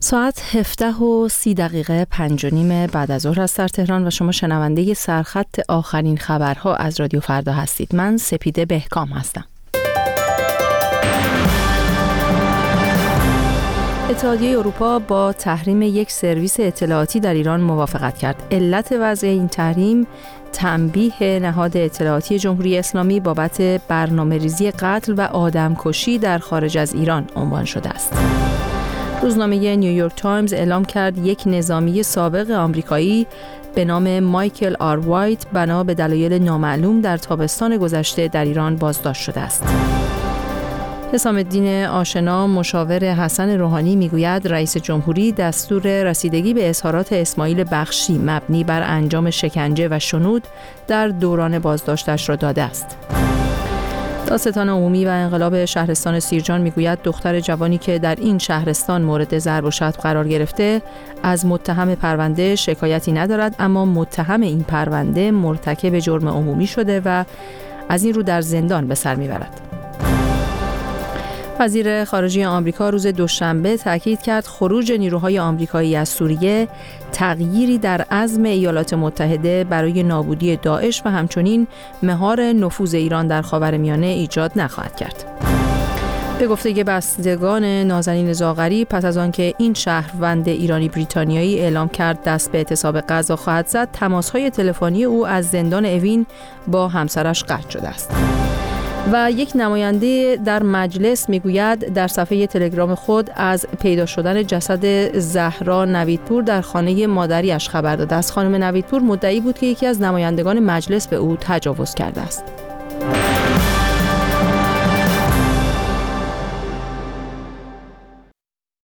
ساعت 17:30 5:30 بعد از ظهر است در تهران و شما شنونده سرخط آخرین خبرها از رادیو فردا هستید. من سپیده بهکام هستم. اتحادیه اروپا با تحریم یک سرویس اطلاعاتی در ایران موافقت کرد. علت وضع این تحریم تنبیه نهاد اطلاعاتی جمهوری اسلامی بابت برنامه‌ریزی قتل و آدمکشی در خارج از ایران عنوان شده است. روزنامه نیویورک تایمز اعلام کرد یک نظامی سابق آمریکایی به نام مایکل آر وایت بنا به دلایل نامعلوم در تابستان گذشته در ایران بازداشت شده است. حسام الدین آشنا مشاور حسن روحانی میگوید رئیس جمهوری دستور رسیدگی به اظهارات اسماعیل بخشی مبنی بر انجام شکنجه و شنود در دوران بازداشتش را داده است. دادستان عمومی و انقلاب شهرستان سیرجان میگوید دختر جوانی که در این شهرستان مورد ضرب و شتم قرار گرفته از متهم پرونده شکایتی ندارد، اما متهم این پرونده مرتکب جرم عمومی شده و از این رو در زندان به سر میبرد. وزیر خارجه آمریکا روز دوشنبه تاکید کرد خروج نیروهای آمریکایی از سوریه تغییری در عزم ایالات متحده برای نابودی داعش و همچنین مهار نفوذ ایران در خاورمیانه ایجاد نخواهد کرد. به گفته بستگان نازنین زاغری، پس از آنکه این شهروند ایرانی بریتانیایی اعلام کرد دست به اعتصاب غزه خواهد زد، تماس‌های تلفنی او از زندان اوین با همسرش قطع شده است. و یک نماینده در مجلس میگوید در صفحه تلگرام خود از پیدا شدن جسد زهرا نویدپور در خانه مادریش خبر داده است. خانم نویدپور مدعی بود که یکی از نمایندگان مجلس به او تجاوز کرده است.